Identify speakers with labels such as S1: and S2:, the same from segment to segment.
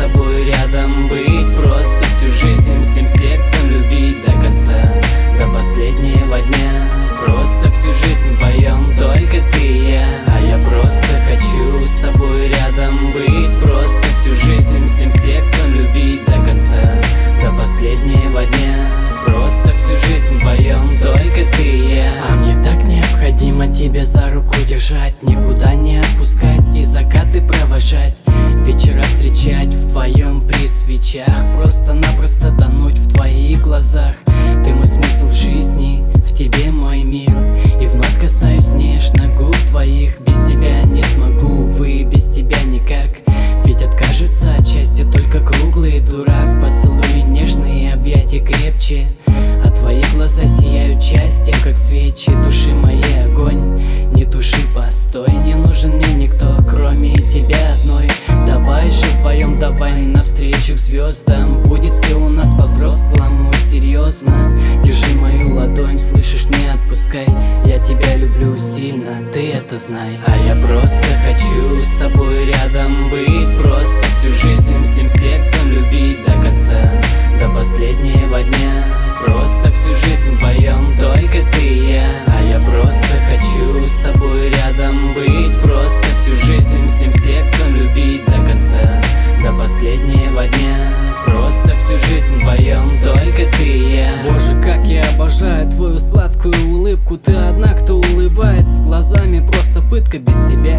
S1: тобой рядом быть, просто всю жизнь всем сердцем любить до конца, до последнего дня. Просто всю жизнь вдвоем, только ты и я. А я просто хочу с тобой рядом быть, просто всю жизнь всем сердцем любить до конца, до последнего дня. Просто всю жизнь вдвоем, только ты и я. А мне так необходимо тебя за руку держать, никуда не отпускать и закаты провожать, вечера встречать вдвоем при свечах, просто-напросто тонуть в твоих глазах. Ты мой смысл жизни, в тебе мой мир, и вновь касаюсь нежно губ твоих. Без тебя не смогу, увы, без тебя никак, ведь откажется от счастья только круглый дурак. Поцелуй нежные, объятия крепче, а твои глаза сияют счастьем, как свечи. Души моей огонь, не туши, постой, не нужен мне никто, кроме тебя одной. Давай же вдвоем, давай навстречу к звездам, будет все у нас по-взрослому, серьезно. Держи мою ладонь, слышишь, не отпускай, я тебя люблю сильно, ты это знай. А я просто хочу с тобой рядом быть, просто всю жизнь всем сердцем любить до конца, до последнего дня. Просто всю жизнь вдвоем, только ты и я. А я просто хочу с тобой рядом быть, просто всю жизнь всем сердцем любить до конца, до последнего дня. Просто всю жизнь вдвоем, только ты и я.
S2: Боже, как я обожаю твою сладкую улыбку, ты одна, кто улыбается глазами, просто пытка без тебя.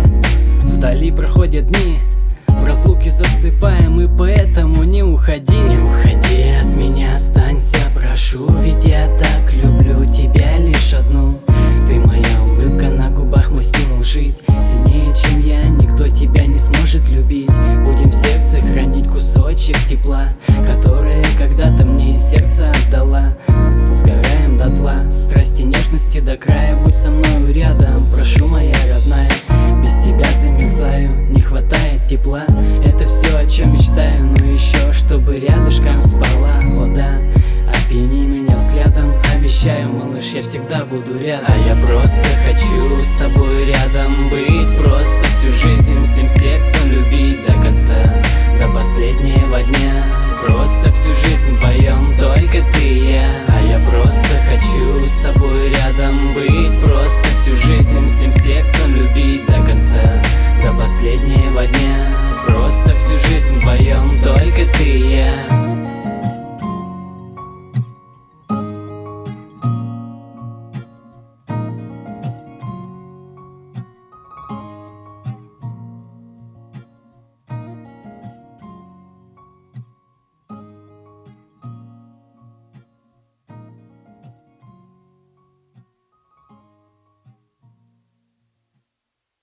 S2: Вдали проходят дни, в разлуке засыпаем, и поэтому не уходи.
S1: Не уходи от меня, останься, прошу, ведь я так люблю тебя лишь одну. Ты моя улыбка на губах, мой стимул жить, сильнее, чем я, никто тебя не сможет любить. Будем в сердце хранить кусочек тепла, которое когда-то мне сердце отдала. Сгораем дотла, страсти, нежности до края, будь со мною рядом, прошу, моя родная. Без тебя замерзаю, не хватает тепла, это все, о чем мечтаю, но еще, чтобы рядышком спала. О да, опьяни меня взглядом, обещаю, малыш, я всегда буду рядом. А я просто хочу с тобой рядом быть, просто всю жизнь всем сердцем любить до конца, до последнего дня. Просто всю жизнь вдвоем, только ты и я.